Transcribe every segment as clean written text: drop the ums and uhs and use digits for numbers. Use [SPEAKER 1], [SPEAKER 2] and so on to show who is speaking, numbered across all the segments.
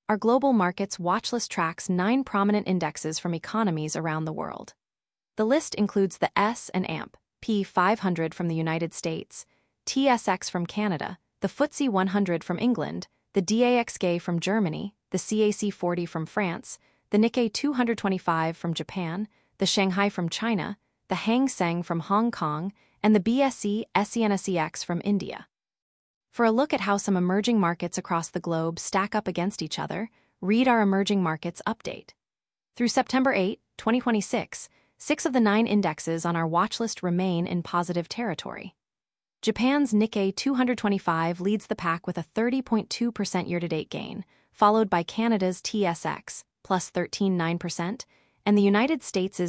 [SPEAKER 1] our global markets watchlist tracks 9 prominent indexes from economies around the world. The list includes the S&P 500 from the United States, TSX from Canada, the FTSE 100 from England, the DAXG from Germany, the CAC 40 from France, the Nikkei 225 from Japan, the Shanghai from China, the Hang Seng from Hong Kong, and the BSE SCNSEX from India. For a look at how some emerging markets across the globe stack up against each other, read our Emerging Markets Update. Through September 8, 2026, 6 of the 9 indexes on our watchlist remain in positive territory. Japan's Nikkei 225 leads the pack with a 30.2% year-to-date gain, followed by Canada's TSX, plus 13.9%, and the United States'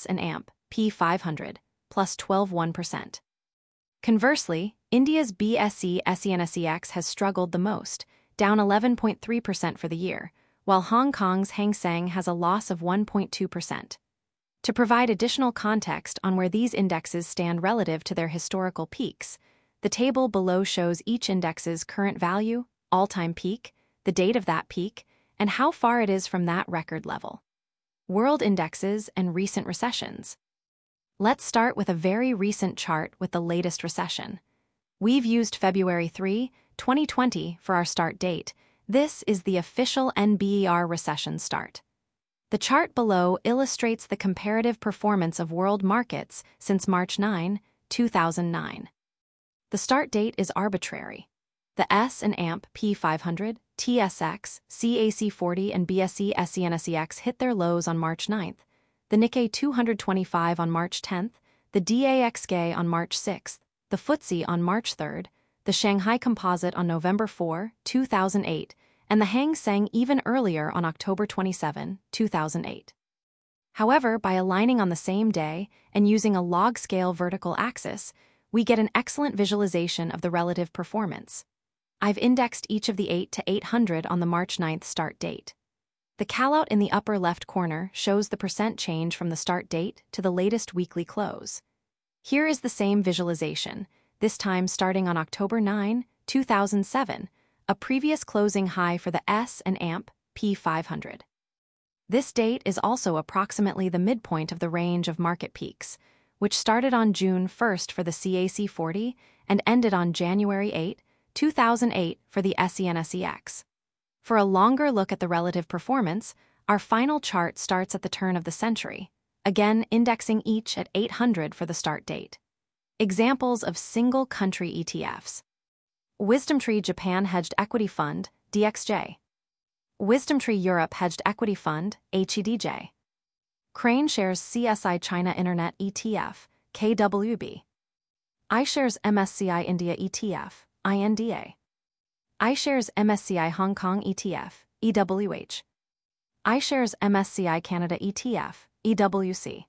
[SPEAKER 1] S&P 500, plus 12.1%. Conversely, India's BSE SCNSEX has struggled the most, down 11.3% for the year, while Hong Kong's Hang Seng has a loss of 1.2%. To provide additional context on where these indexes stand relative to their historical peaks, the table below shows each index's current value, all-time peak, the date of that peak, and how far it is from that record level. World indexes and recent recessions. Let's start with a very recent chart with the latest recession. We've used February 3, 2020 for our start date. This is the official NBER recession start. The chart below illustrates the comparative performance of world markets since March 9, 2009. The start date is arbitrary. The S&P 500, TSX, CAC 40, and BSE SCNSEX hit their lows on March 9, the Nikkei 225 on March 10, the DAXG on March 6, the FTSE on March 3, the Shanghai Composite on November 4, 2008, and the Hang Seng even earlier on October 27, 2008. However, by aligning on the same day and using a log-scale vertical axis, we get an excellent visualization of the relative performance. I've indexed each of the 8 to 800 on the March 9 start date. The callout in the upper left corner shows the percent change from the start date to the latest weekly close. Here is the same visualization, this time starting on October 9, 2007, a previous closing high for the S&P 500. This date is also approximately the midpoint of the range of market peaks, which started on June 1 for the CAC 40 and ended on January 8, 2008 for the SCNSEX. For a longer look at the relative performance, our final chart starts at the turn of the century, again indexing each at 800 for the start date. Examples of single-country ETFs. WisdomTree Japan Hedged Equity Fund, DXJ. WisdomTree Europe Hedged Equity Fund, HEDJ. CraneShares CSI China Internet ETF, KWB. iShares MSCI India ETF, INDA. iShares MSCI Hong Kong ETF, EWH. iShares MSCI Canada ETF, EWC.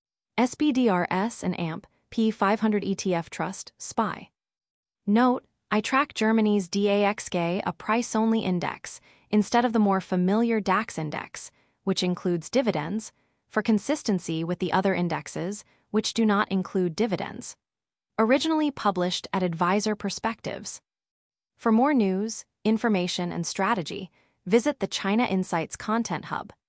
[SPEAKER 1] SPDR S&P 500 ETF Trust, SPY. Note, I track Germany's DAXG, a price-only index, instead of the more familiar DAX index, which includes dividends, for consistency with the other indexes, which do not include dividends. Originally published at Advisor Perspectives. For more news, information, and strategy, visit the China Insights Content Hub.